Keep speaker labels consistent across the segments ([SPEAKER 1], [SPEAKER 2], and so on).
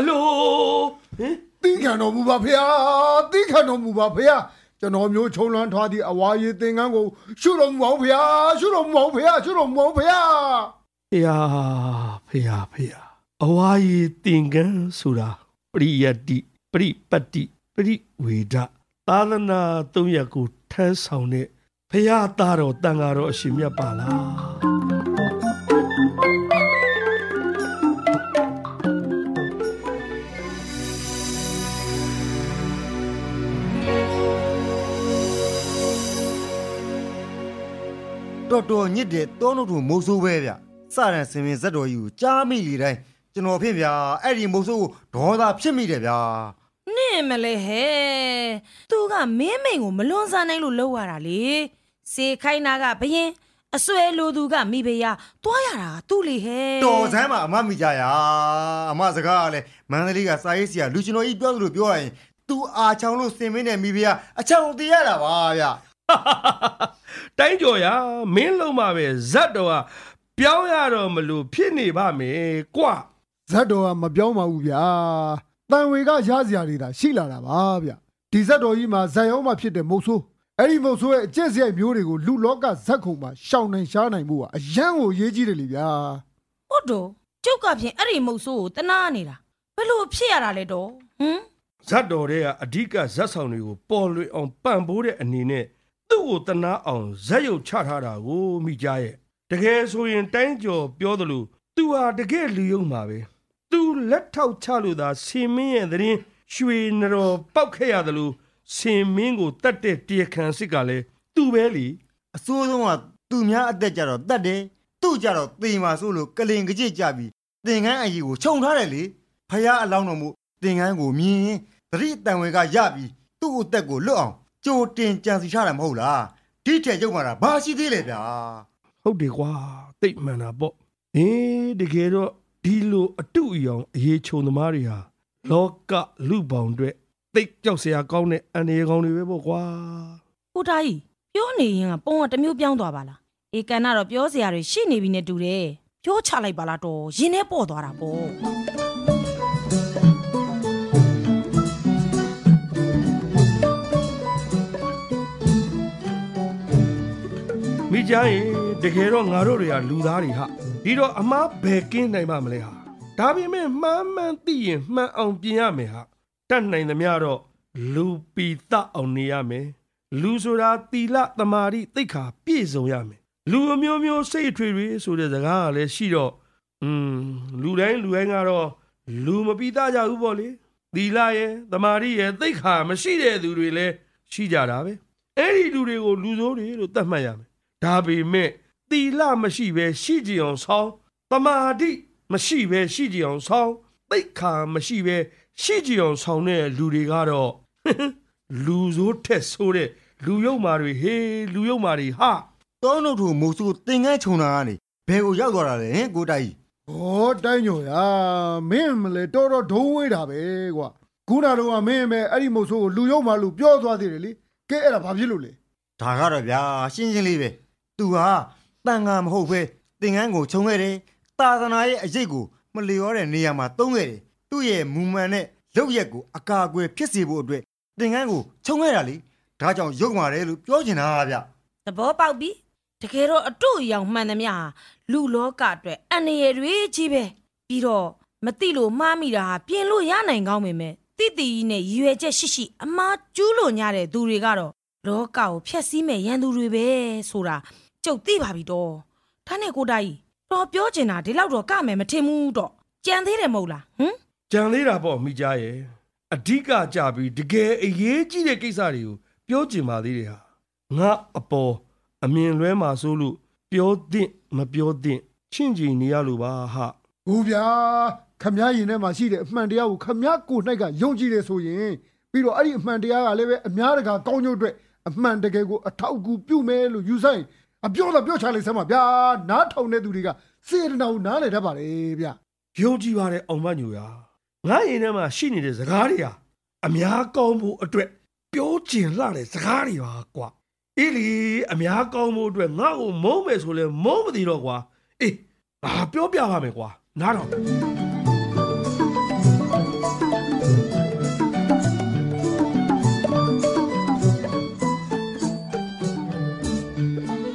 [SPEAKER 1] လို
[SPEAKER 2] တီးခံတော်မူပါဖေဟာတီးခံတော်မူပါဖေဟာကျွန်တော်မျိုးချုံလွမ်းထွားသည့်အဝါရည်သင်္ကန်းကိုရှုတော်မူပါဖေဟာရှုတော်မူပါဖေဟာရှုတော်မူပါဖေဟာ
[SPEAKER 1] ဖေဟာအဝါရည်သင်္ကန်းဆိုတာပရိယတ္တိပရိပတ်တိပရိဝေဒသာသနာ၃ရပ်ကိုထမ်းဆောင်တဲ့ဖရာသားတော်တန်ဃာတော်အရှင်မြတ်ပါလား
[SPEAKER 3] တော်ညစ်တဲ့တောနုတ်ထူမိုးဆိုးပဲဗျစရန်စင်ပင်ဇက်တော်ကြီးကိုကြားမိလေတိုင်းကျွန်တော်ဖြစ်ဗျာအဲ့ဒီမိုးဆိုးကိုဒေါသဖြစ်မိတယ်ဗျာ
[SPEAKER 4] နင့်မလဲဟဲ့သူကမင်းမိန်ကိုမလွန်ဆန်းနိုင်လို့လှုပ်ရတာလေစေခိုင်းနာကဘရင်အစွဲလိုသူကမိဖုရားတွားရတာသူ့လေဟဲ့
[SPEAKER 3] တော်စမ်းမှာအမမိကြရအမစကားကလည်းမန္တလေးကစာရေးဆရာလူကျွန်တော်ကြီးပြောသလိုပြောရရင်သူအာချောင်လို့စင်မင်းနဲ့မိဖုရားအချောင်တည်ရတာပါဗျ
[SPEAKER 1] တိုင်းကျော်ရမင်းလုံးမှာပဲဇတ်တော်ကပြောင်းရတော့မလို့ဖြစ်နေပါမယ်ကွာ
[SPEAKER 2] ဇတ်တော်ကမပြောင်းပါဘူးဗျာတန်ဝေကရစရာတွေသာရှိလာတာပါဗျဒီဇတ်တော်ကြီးမှာဇံရောမှဖြစ်တဲ့မုတ်ဆိုးအဲ့ဒီမုတ်ဆိုးရဲ့အကျင့်စရိုက်မျိုးတွေကိုလူလောကဇက်ခုံမှာရှောင်နိုင်ရှားနိုင်ဖို့ကအရန်ကိုရေးကြီးတယ်လေဗျာ
[SPEAKER 4] ဟုတ်တော့ကျုပ်ကဖြင့်အဲ့ဒီမုတ်ဆိုးကိုတနာနေတာဘယ်လိုဖြစ်ရတာလဲတော့
[SPEAKER 1] ဇတ်တော်တွေကအဓိကဇက်ဆောင်တွေကိုပေါ်လွင်အောင်ပံ့ပိုးတဲ့အနေနဲ့သူ့ကိုတနာအောင်ဇက်ရုပ်ချထားတာကိုမိကြရဲ့တကယ်ဆိုရင်တိုင်းကျော်ပြောသလိုသူဟာတကယ်လူယုံမှာပဲသူလက်ထောက်ချလို့သာဆင်မင်းရဲ့သတင်းရွှေနတော်ပောက်ခဲ့ရတယ်လို့ဆင်မင်းကိုတတ်တဲ့တရားခံစစ်ကလည်းသူ့ပဲလေ
[SPEAKER 3] အစိုးဆုံးကသူများအသက်ကြတော့တတ်တယ်သူ့ကြတော့သေမှာဆိုလို့ကလင်ကြစ်ကြပြီးသင်္ကန်းအကြီးကိုခြုံထားတယ်လေဖယားအလောင်းတော်မူသင်္ကန်းကိုမြင်သတိတန်ဝေကရပြီးသူ့အသက်ကိုလွတ်အောင်ကြိုတင်ကြံစီထားတာမဟုတ်လားဒီထက်ရုပ်မှာဘာရှိသေးလဲဗျာ
[SPEAKER 1] ဟုတ်တယ်ကွာသိမှန်တာပေါ့တကယ်တော့ဒီလိုအတုအယောင်အရေးချုံသမားတွေဟာလောကလူပေါင်းတွေသိကြောက်စရာကောင်းတဲ့အန္တရာယ်ကောင်းတွေပဲပေါ့ကွာ
[SPEAKER 4] ကိုတာကြီးပြောနေရင်ကပုံကတစ်မျိုးပြောင်းသွားပါလားဧကန်ကတော့ပြောစရာတွေရှိနေပြီနဲ့တူတယ်ပြောချလိုက်ပါလားတော့ရင်ထဲပေါ့သွားတာပေါ့
[SPEAKER 1] မိကြရင်တကယ်တော့ငါတို့တွေကလူသားတွေဟာဒီတော့အမားဘယ်ကင်းနိုင်ပါမလဲဟာဒါပေမဲ့မှန်သိရင်မှန်အောင်ပြင်ရမယ်ဟာတတ်နိုင်သမျှတော့လူပီတအောင်နေရမယ်လူဆိုတာသီလသမာဓိသိက္ခာပြည့်စုံရမယ်လူအမျိုးမျိုးစိတ်ထွေတွေဆိုတဲ့စကားကလည်းရှိတော့လူတိုင်းကတော့လူမပီတကြဘူးပေါ့လေသီလရဲ့သမာဓိရဲ့သိက္ခာမရှိတဲ့သူတွေလည်းရှိကြတာပဲအဲ့ဒီလူတွေကိုလူဆိုးတွေလို့သတ်မှတ်ရမယ်ဒါပေမဲ့သီလမရှိဘဲရှိကြအောင်ဆောင်းသမာဓိမရှိဘဲရှိကြအောင်ဆောင်းသိက္ခာမရှိဘဲရှိကြအောင်ဆောင်းတဲ့လူတွေကတော့လူဆိုးထက်ဆိုးတဲ့လူယုံမာတွေလူယုံမာတွေဟာ
[SPEAKER 3] တောနုတ်ထူမိုးဆိုးသင်္ကန်းခြုံတာကနေဘယ်ကိုရောက်သွားတာလဲကိုတိုက်ကြီး
[SPEAKER 2] တိုင်းညိုရမင်းမလဲတော်ဒုံးဝေးတာပဲကွာခုနကတော့မင်းပဲအဲ့ဒီမိုးဆိုးကိုလူယုံမာလို့ပြောသွားသေးတယ်လေကဲအဲ့ဒါဘာဖြစ်လို့လဲ
[SPEAKER 3] ဒါကတော့ဗျာရှင်းလေးပဲသူဟာတန်ဃာမဟုတ်ပဲသင်္ကန်းကိုခြုံခဲ့တယ်သာသနာရဲ့အရေးကိုမလျောတဲ့နေရာမှာသုံးခဲ့တယ်သူ့ရဲ့မူမှန်တဲ့လုပ်ရက်ကိုအကာအကွယ်ဖြစ်စေဖို့အတွက်သင်္ကန်းကိုခြုံခဲ့တာလေဒါကြောင့်ရုပ်မာတယ်လို့ပြောချင်တာဗျ
[SPEAKER 4] သဘောပေါက်ပြီတကယ်တော့အတုအယောင်မှန်သမျှဟာလူလောကအတွက်အန္တရာယ်တွေကြီးပဲပြီးတော့မသိလို့မှားမိတာဟာပြင်လို့ရနိုင်ကောင်းပေမဲ့တိတိကြီးနဲ့ရွယ်ချက်ရှိအမားကျူးလို့ညတဲ့သူတွေကတော့လောကကိုဖျက်ဆီးမဲ့ရန်သူတွေပဲဆိုတာကျုပ်သိပါပြီတော့ဒါနဲ့ကိုတိုက်တော်ပြောချင်တာဒီလောက်တော့ကမယ်မထင်ဘူးတော့ကြံသေးတယ်မဟုတ်လား
[SPEAKER 1] ကြံသေးတာပေါ့မိကြရဲ့အဓိကကြပြီးတကယ်အရေးကြီးတဲ့ကိစ္စတွေကိုပြောချင်ပါသေးတယ်ဟာငါအပေါ်အမြင်လွဲမှာဆိုလို့ပြောသင့်မပြောသင့်ချင့်ချင်နေရလို့ပါဟာ
[SPEAKER 2] ဘူးဗျာခမည်းရင်ထဲမှာရှိတဲ့အမှန်တရားကိုခမည်းကို၌ကယုံကြည်တယ်ဆိုရင်ပြီးတော့အဲ့ဒီအမှန်တရားကလည်းပဲအများတကာကောင်းကျိုးအတွက်အမှန်တကယ်ကိုအထောက်အကူပြုမယ်လို့ယူဆိုင်အပြောတော့ပြောချလိုက်စမ်းပါဗျာနားထောင်တဲ့သူတွေကစေတနာကိုနားလည်တတ်ပါလေဗျာ
[SPEAKER 1] ယုံကြည်ပါတယ်အောင်မညိုရာငါရင်ထဲမှာရှိနေတဲ့စကားတွေဟာအများကောင်းဖို့အတွက်ပြောကျင်လှတဲ့စကားတွေပါကွာအေးလေအများကောင်းဖို့အတွက်ငါ့ကိုမုန်းမယ်ဆိုလဲမုန်းမသိတော့ကွာအေးပြောပြပါမယ်ကွာနားတော့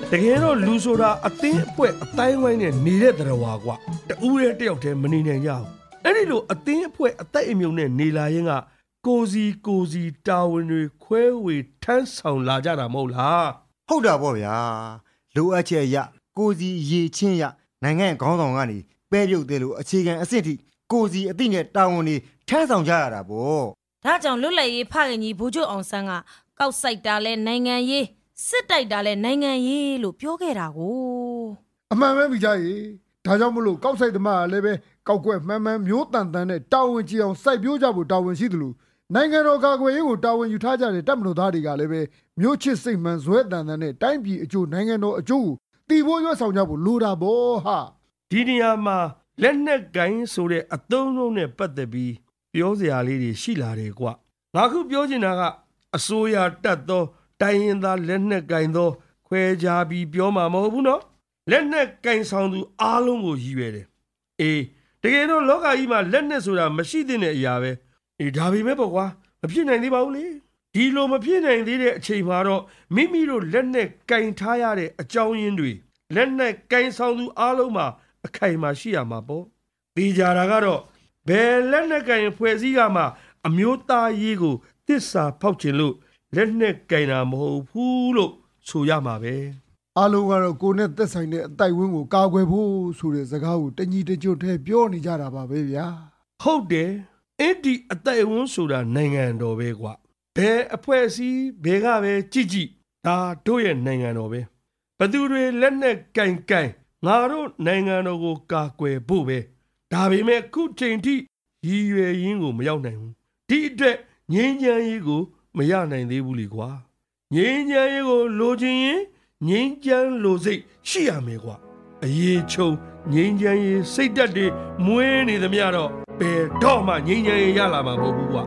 [SPEAKER 1] တကယ်တော့လူဆိုတာအသင်းအဖွဲ့အတိုင်းဝိုင်းနဲ့နေတဲ့တရားဝါကွာတူးတဲ့တယောက်တည်းမနေနိုင်ကြဘူးအဲ့ဒီလိုအသင်းအဖွဲ့အသက်အမြုံနဲ့နေလာရင်ကကိုစီတာဝန်တွေခွဲဝေထမ်းဆောင်လာကြတာမဟုတ်လား
[SPEAKER 3] ဟုတ်တာပေါ့ဗျာလိုအပ်ချက်ရကိုစီရေချင်းရနိုင်ငံခေါင်းဆောင်ကနေပဲပြုတ်တယ်လို့အခြေခံအဆင့်ထိကိုစီအသိနဲ့တာဝန်တွေထမ်းဆောင်ကြရတာပေါ့
[SPEAKER 4] ဒါကြောင့်လွတ်လပ်ရေးဖခင်ကြီးဗိုလ်ချုပ်အောင်ဆန်းကကောက်စိုက်တာလဲနိုင်ငံရေးစစ်တိုက်တာလဲနိုင်ငံရေးလို့ပြောခဲ့တာကို
[SPEAKER 2] အမှန်ပဲမိသားကြီးဒါကြောင့်မလို့ကောက်စိုက်သမားကလည်းပဲကောက်ကွက်မှန်မျိုးတန်နဲ့တာဝန်ကြီးအောင်စိုက်ပျိုးကြဖို့တာဝန်ရှိတယ်လို့နိုင်ငံတော်ကာကွယ်ရေးကိုတာဝန်ယူထားကြတဲ့တပ်မတော်သားတွေကလည်းပဲမျိုးချစ်စိတ်မှန်ဇွဲတန်နဲ့တိုင်းပြည်အကျိုးနိုင်ငံတော်အကျိုးတီဖို့ရွက်ဆောင်ကြဖို့လိုတာပေါ့ဟာ
[SPEAKER 1] ဒီနေရာမှာလက်နက်ကိုင်းဆိုတဲ့အသုံးလုံးနဲ့ပတ်သက်ပြီးပြောစရာလေးတွေရှိလာတယ်ကွငါခုပြောချင်တာကအစိုးရတက်သောတိုင်းရင်းသားလက်နက်ကိုင်းသောခွဲခြားပြီးပြောမှာမဟုတ်ဘူးနော်လက်နက်ကိုင်းဆောင်သူအားလုံးကိုရည်ရွယ်တယ်အေးတကယ်တော့လောကကြီးမှာလက်နက်ဆိုတာမရှိတဲ့အရာပဲအေးဒါပေမဲ့ပေါ့ကွာမဖြစ်နိုင်သေးပါဘူးလေဒီလိုမဖြစ်နိုင်သေးတဲ့အချိန်မှာတော့မိမိတို့လက်နက်ကင်ထားရတဲ့အကြောင်းရင်းတွေလက်နက်ကင်ဆောင်သူအားလုံးမှာအခိုင်အမာရှိရမှာပေါ့သိကြတာကတော့ဘယ်လက်နက်ကင်ဖွဲ့စည်းကမှအမျိုးသားရေးကိုသစ္စာဖောက်ခြင်းလို့လက်နက်ကင်တာမဟုတ်ဘူးလို့ဆိုရမှာပဲ
[SPEAKER 2] အားလုံးကတော့ကိုယ်နဲ့သက်ဆိုင်တဲ့အတိုက်ဝင်းကိုကာကွယ်ဖို့ဆိုတဲ့စကားကိုတညီတကြွထဲပြောနေကြတာပါပဲဗျာ
[SPEAKER 1] ဟုတ်တယ်အဲ့ဒီအတိုက်ဝန်းဆိုတာနိုင်ငံတော်ပဲကွာဘယ်အဖွဲ့အစည်းဘယ်ကပဲကြည့်ဒါတို့ရဲ့နိုင်ငံတော်ပဲဘသူတွေလက်နဲ့ကင်ငါတို့နိုင်ငံတော်ကိုကာကွယ်ဖို့ပဲဒါပေမဲ့ခုချိန်ထိရည်ရွယ်ရင်းကိုမရောက်နိုင်ဘူးဒီအတွက်ငြိမ်းချမ်းရေးကိုမရနိုင်သေးဘူးလေကွာငြိမ်းချမ်းရေးကိုလိုချင်ရင်ငြိမ်းချမ်းလိုစိတ်ရှိရမယ်ကွာအရေးချုံငြိမ်းချမ်းရေးစိတ်ဓာတ်တွေမွေးနေသမျှတော့ဘယ်တော့မှငြိမ်းချမ်းရေးရလာမှာမဟုတ်ဘူးကွာ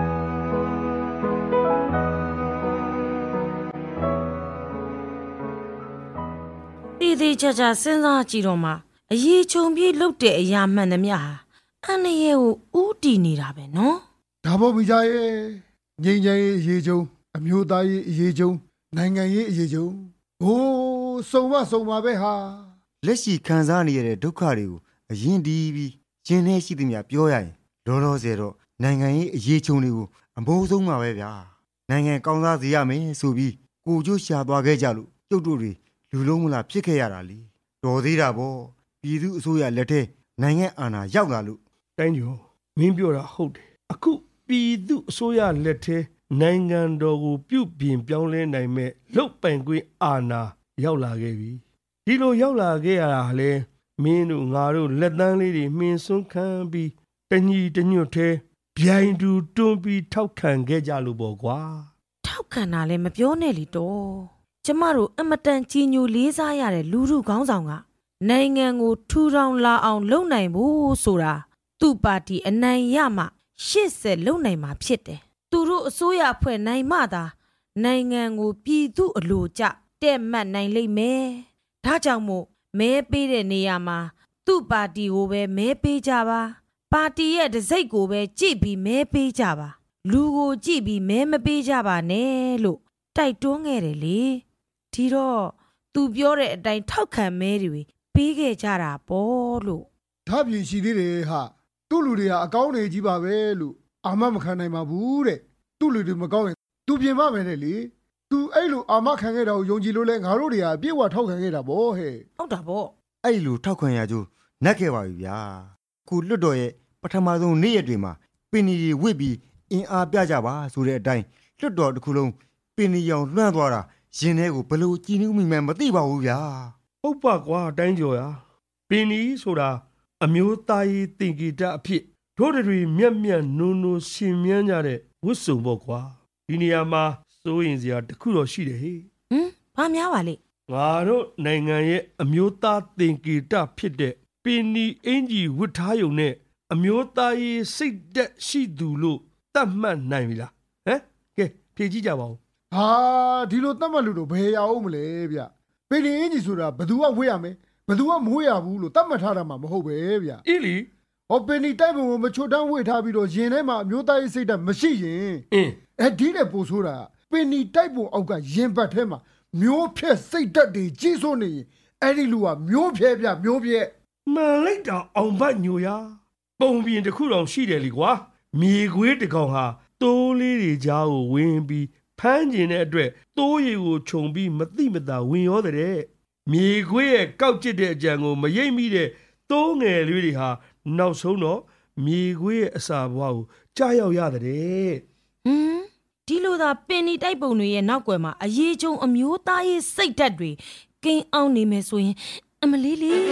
[SPEAKER 4] သေးချာချာစဉ်းစားကြည့်တော့မှအရေးချုံပြေးလုတ်တဲ့အရာမှန်သမျှဟာအန္တရာယ်ကိုဥတီနေတာပဲနော်
[SPEAKER 2] ဒါပေါ့မိသားရဲ့ငြိမ်းချမ်းရေးအရေးချုံအမျိုးသားရေးအရေးချုံနိုင်ငံရေးအရေးချုံဟိုးစုံပါပဲဟာ
[SPEAKER 3] လက်ရှိခံစားနေရတဲ့ဒုက္ခတွေကိုအရင်ဒီးပြီးရှင်းနေရှိသမျှပြောရရင်လောဆယ်တော့နိုင်ငံရေးအရေးချုံတွေကိုအမိုးဆုံးပါပဲဗျာနိုင်ငံကောင်းစားစေရမယ်ဆိုပြီးကိုကျိုးရှာသွားခဲ့ကြလို့ကျုပ်တို့တွေလူလုံးမလားဖြစ်ခဲ့ရတာလေတော်သေးတာပေါ့ပြည်သူအစိုးရလက်ထဲနိုင်ငံအာဏာရောက်လာလို့
[SPEAKER 1] တိုင်းကျော်မင်းပြောတာဟုတ်တယ်အခုပြည်သူအစိုးရလက်ထဲနိုင်ငံတော်ကိုပြုပြင်ပြောင်းလဲနိုင်မဲ့လုတ်ပိုင်ခွင့်အာဏာရောက်လာခဲ့ပြီဒီလိုရောက်လာခဲ့ရတာလေမင်းတို့ငါတို့လက်တန်းလေးတွေမှင်စွန်းခံပြီးတညီတညွတ်ထဲဗျိုင်းတူတွန်းပြီးထောက်ခံခဲ့ကြလို့ပေါ့ကွာ
[SPEAKER 4] ထောက်ခံတာလည်းမပြောနဲ့လीတော့ကျမတို့အမတန်ကြီးညိုလေးစားရတဲ့လူထုခေါင်းဆောင်ကနိုင်ငံကိုထူထောင်လာအောင်လုပ်နိုင်ဖို့ဆိုတာသူ့ပါတီအနိုင်ရမှရှေ့ဆက်လုပ်နိုင်မှာဖြစ်တယ်သူတို့အစိုးရအဖွဲ့နိုင်မှသာနိုင်ငံကိုပြည်သူအလိုကျတဲ့မှတ်နိုင်လိမ့်မယ်ဒါကြောင့်မို့မဲပေးတဲ့နေရာမှာသူ့ပါတီကိုပဲမဲပေးကြပါပါတီရဲ့တစိုက်ကိုပဲကြည့်ပြီးမဲပေးကြပါလူကိုကြည့်ပြီးမဲမပေးကြပါနဲ့လို့တိုက်တွန်းခဲ့တယ်လေဒီတော့သူပြောတဲ့အတိုင်းထောက်ခံမဲတွေပေးခဲ့ကြတာပေါ့လို့
[SPEAKER 2] ဒါပြင်ရှိသေးတယ်ဟာသူ့လူတွေကအကောင်းနေကြီးပါပဲလို့အာမမခံနိုင်ပါဘူးတဲ့သူ့လူတွေမကောင်းရင်သူပြင်ပါမယ်လေသူအဲ့လိုအာမခံခဲ့တာကိုယုံကြည်လို့လဲငါတို့တွေကအပြည့်အဝထောက်ခံခဲ့တာပေါ့ဟဲ့
[SPEAKER 4] ဟုတ်တာပေါ့
[SPEAKER 3] အဲ့လိုထောက်ခံရကြနက်ခဲ့ပါပြီဗျာခုလွတ်တော်ရဲ့ပထမဆုံးနေ့ရက်တွေမှာပင်နီဝစ်ပြီးအင်အားပြကြပါဆိုတဲ့အတိုင်းလွတ်တော်တစ်ခုလုံးပင်နီရောင်လွှမ်းသွားတာရင်ထဲကိုဘလို့ကြည်နူးမိမှန်မသိပါဘူးဗျာ
[SPEAKER 1] ဟုတ်ပါကွာတိုင်းကျော်ရပင်နီဆိုတာအမျိုးသားရေးသင်္ကေတအဖြစ်တို့တွေမျက်နုံရှင်မြန်းကြတဲ့ဝတ်စုံပေါ့ကွာဒီနေရာမှာစိုးရင်စရာတခုတော့ရှိတယ်ဟေ့
[SPEAKER 4] ဘာများပါလဲ
[SPEAKER 1] ငါတို့နိုင်ငံရဲ့အမျိုးသားသင်္ကေတဖြစ်တဲ့ပင်နီအင်ကြီးဝတ်ထားယုံနဲ့အမျိုးသားရေးစိတ်သက်ရှိသူလို့သတ်မှတ်နိုင်ပြီလားဟမ်ကဲဖြေကြည့်ကြပါဦး
[SPEAKER 2] ဟာဒီလိုသတ်မှတ်လို့တော့ဘယ်ရအောင်မလဲဗျပင်နီအင်ကြီးဆိုတာဘယ်သူကဝေးရမယ်ဘယ်သူကမဝေးရဘူးလို့သတ်မှတ်ထားတာမှမဟုတ်ပဲဗျ
[SPEAKER 1] အေးလီ
[SPEAKER 2] ဟောပင်နီတိုက်ပုံကိုမချွတ်တန်းဝေးထားပြီးတော့ရင်ထဲမှာအမျိုးသားရေးစိတ်သက်မရှိရင်ဒီနဲ့ပို့ဆိုတာပင်နီတိုက်ပုံအောက်ကရင်ဘတ်ထဲမှာမျိုးဖြစ်စိတ်ဓာတ်တွေကြီးစိုးနေအဲ့ဒီလူကမျိုးဖြစ်ဗျမျိုးဖြစ်
[SPEAKER 1] မှန်လိုက်တာအောင်ဘတ်ညိုရပုံပြင်တစ်ခုတောင်ရှိတယ်လीကွာမြေခွေးတစ်ကောင်ဟာတိုးလေးတွေကြားကိုဝင်ပြီးဖမ်းကျင်တဲ့အတွက်တိုးရည်ကိုခြုံပြီးမတိမတာဝင်ရောတဲ့မြေခွေးရဲ့ကောက်ကျစ်တဲ့အကြံကိုမရိပ်မိတဲ့တိုးငယ်လေးတွေဟာနောက်ဆုံးတော့မြေခွေးရဲ့အစာဘဝကိုကြားရောက်ရတဲ့
[SPEAKER 4] ဒီလိုသာပင်နီတိုက်ပုံတွေရဲ့နောက်ွယ်မှာအရေးချုံအမျိုးသားရေးစိတ်ဓာတ်တွေကိန်းအောင်နေမယ်ဆိုရင်အမလေးလေး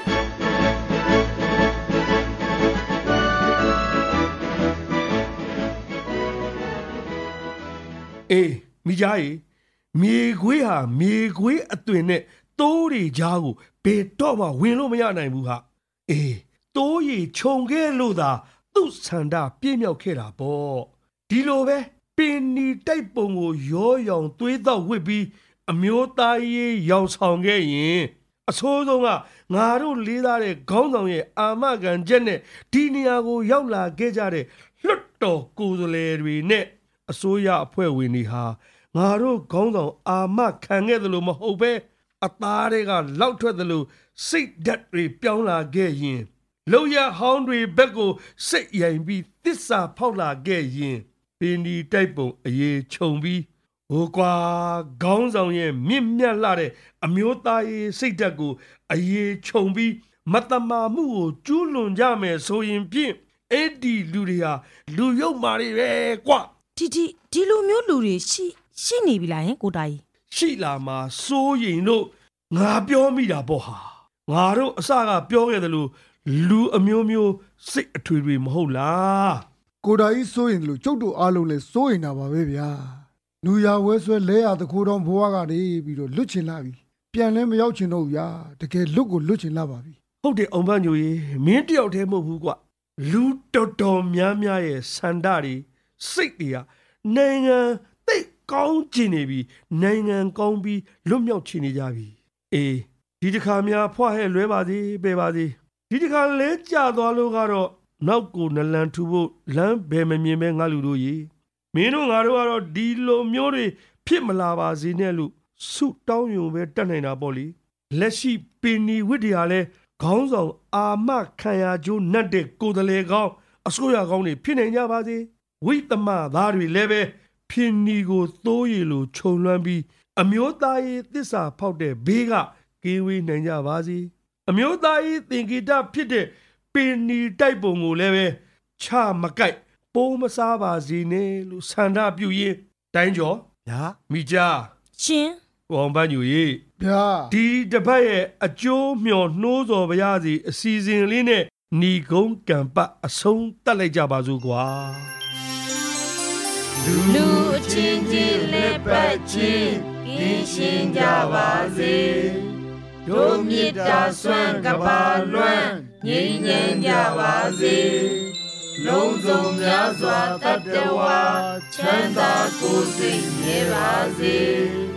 [SPEAKER 1] အေးမိသားရေမြေခွေးဟာမြေခွေးအသွင်နဲ့တိုးတွေကြားကိုဘယ်တော့မှဝင်လို့မရနိုင်ဘူးဟာအေးတိုးရီခြုံခဲ့လို့သာသူ့ဆန္ဒပြည့်မြောက်ခဲ့တာပေါ့ဒီလိုပဲပင်နီတိုက်ပုံကိုရောရောင်သွေးတော့ဝစ်ပြီးအမျိုးသားရေးရောင်ဆောင်ခဲ့ရင်အဆိုးဆုံးကငါတို့လေးသားတဲ့ခေါင်းဆောင်ရဲ့အာမခံချက်နဲ့ဒီနေရာကိုရောက်လာခဲ့ကြတဲ့လွတ်တော်ကိုယ်စားလှယ်တွေနဲ့အစိုးရအဖွဲ့ဝင်တွေဟာငါတို့ခေါင်းဆောင်အာမခံခဲ့တယ်လို့မဟုတ်ပဲအသားတွေကလောက်ထွက်တယ်လို့စိတ်ဓာတ်တွေပြောင်းလာခဲ့ရင်လောက်ရဟောင်းတွေဘက်ကိုစိတ်ရိုင်ပြီးသစ္စာဖောက်လာခဲ့ရင်ပင်ဒီတိုက်ပုံအရေးခြုံပြီးဟိုကွာခေါင်းဆောင်ရဲ့မြင့်မြတ်လာတဲ့အမျိုးသားရေးစိတ်ဓာတ်ကိုအရေးခြုံပြီးမတမာမှုကိုကျူးလွန်ကြမယ်ဆိုရင်ဖြင့်အဲ့ဒီလူတွေဟာလူရုပ်မာတွေပဲကွ
[SPEAKER 4] ဒီလိုမျိုးလူတွေရှိနေပြီလားဟင်ကိုတာကြီး
[SPEAKER 1] ရှိလာမှာစိုးရင်လို့ငါပြောမိတာပေါ့ဟာငါတို့အစကပြောခဲ့တယ်လို့လူအမျိုးမျိုးစိတ်အထွေထွေမဟုတ်လား
[SPEAKER 2] ကိုတာကြီးစိုးရင်လို့ကျုပ်တို့အားလုံးလည်းစိုးရင်တာပါပဲဗျာနူရဝဲဆွဲလဲရတခိုးတော်ဘွားကနေပြီးတော့လွတ်ချင်လာပြီပြန်လဲမရောက်ချင်တော့ဘူးဗျာတကယ်လွတ်ကိုလွတ်ချင်လာပါပြီ
[SPEAKER 1] ဟုတ်တယ်အောင်ပန်းညိုရေမင်းတယောက်တည်းမဟုတ်ဘူးကွလူတော်များများရဲ့စန္ဒတွေစိတ်တွေကနိုင်ငံသိကောင်းချင်နေပြီနိုင်ငံကောင်းပြီးလွတ်မြောက်ချင်နေကြပြီအေးဒီတစ်ခါများဖွားဟဲ့လွဲပါစေပဲပါစေဒီတစ်ခါလဲကြသွားလို့ကတော့နောက်ကိုနလန်ထူဖို့လမ်းဘယ်မမြင်ပဲငါလူတို့ရေမင်းတို့ငါတို့ကတော့ဒီလိုမျိုးတွေဖြစ်မလာပါစေနဲ့လို့ဆုတောင်းရုံပဲတတ်နိုင်တာပေါ့လေလက်ရှိပင်နီဝိတ္တရာလဲခေါင်းဆောင်အာမခံရကျိုးနှက်တဲ့ကိုယ်တလေကောင်းအစိုးရကောင်းတွေဖြစ်နိုင်ကြပါစေဝိသမသားတွေလည်းပဲဖြစ်နီကိုသိုးရည်လိုခြုံလွှမ်းပြီးအမျိုးသားရေးသစ္စာဖောက်တဲ့ဘေးကကင်းဝေးနိုင်ကြပါစေအမျိုးသားရေးသင်္ကေတဖြစ်တဲ့ပင်နီတိုက်ပုံကိုလည်းပဲချမကိုက်ပိုးမစားပါစေနဲ့လို့ဆန္ဒပြုရင်းတိုင်းကျော်
[SPEAKER 3] ဗျာ
[SPEAKER 1] မိကြ
[SPEAKER 4] ရှင်
[SPEAKER 1] ဘောင်ပန်းညူရေ
[SPEAKER 2] ဗျာ
[SPEAKER 1] ဒီတပတ်ရဲ့အကျိုးမျှော်နှိုးစော်ပါရစီအစီအစဉ်လေးနဲ့ညီကုန်းကံပတ်အဆုံးတက်လိုက်ကြပါစို့ကွာ
[SPEAKER 4] လူချင်းချင်းလက်ပတ်ချင်းကင်းရှင်းကြပါစေတို့မေတ္တာဆွမ်းကပါလွမ်းငြိမ်းချမ်းကြပါစေလုံးစုံများစွာတတ္တဝါချမ်းသာကိုယ်စိတ်မြဲပါစေ